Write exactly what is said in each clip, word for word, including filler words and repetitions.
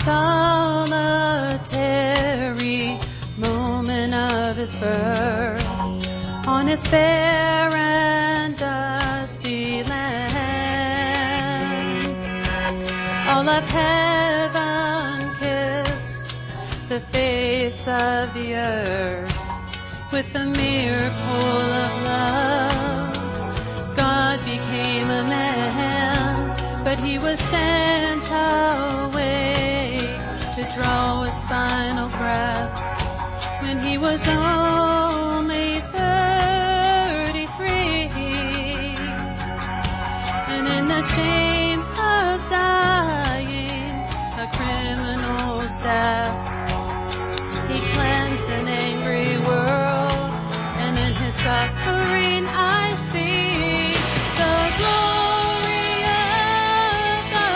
solitary moment of his birth, on his bare and dusty land, all of heaven kissed the face of the earth with the miracle of love. God became a man, but he was sent away to draw his final breath when he was only thirty-three. And in the shame of dying a criminal's death, he cleansed an angry world, and in his suffering I see the glory of the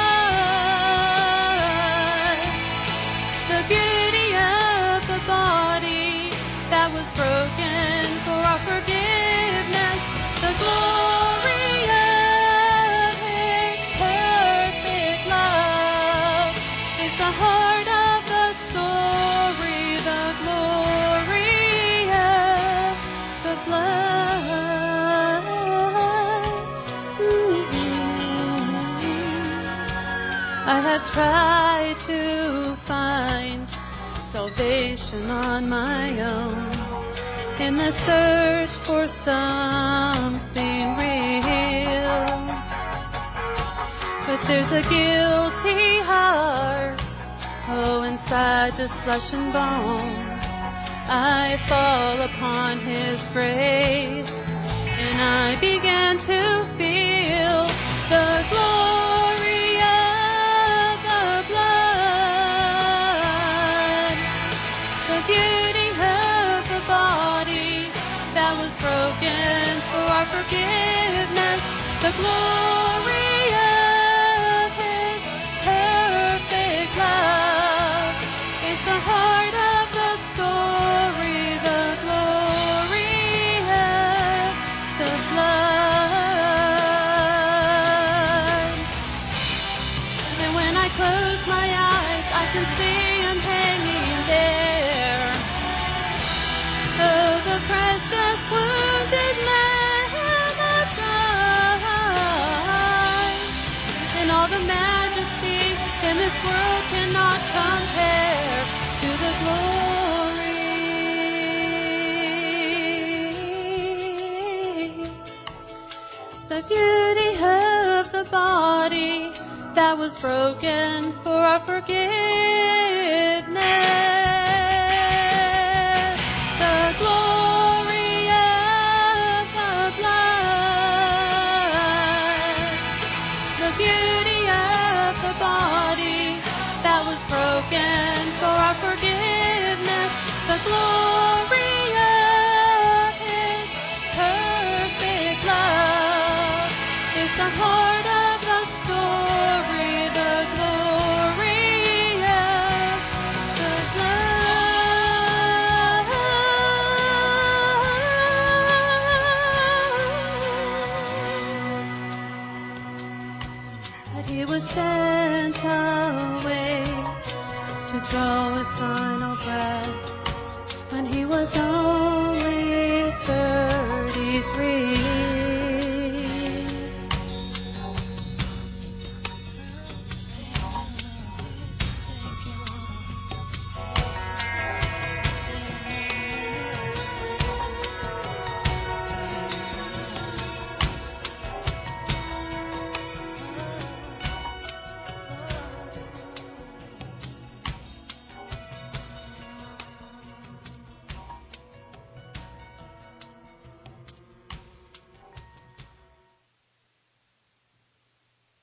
blood, the beauty of the body that was broken for our forgiveness, the glory of his perfect love is the heart of the story, the glory of the blood. I have tried to find salvation on my own in the search for something real, but there's a guilty heart, oh, inside this flesh and bone. I fall upon his grace, and I began to feel the glory of the blood, the beauty of the body that was broken for our forgiveness, the glory of his perfect love is the heart of the story, the glory of the blood. And when I close my eyes, I can see him hanging there. Oh, the precious wounded Lamb of God, and all the majesty in this world cannot compare to the glory, the beauty of the body that was broken for our forgiveness, the glory of the blood, the beauty of the body that was broken for our forgiveness, the glory of his perfect love is the heart of the story, the glory of the blood. But he was sent away to draw his final breath when he was only thirty-three.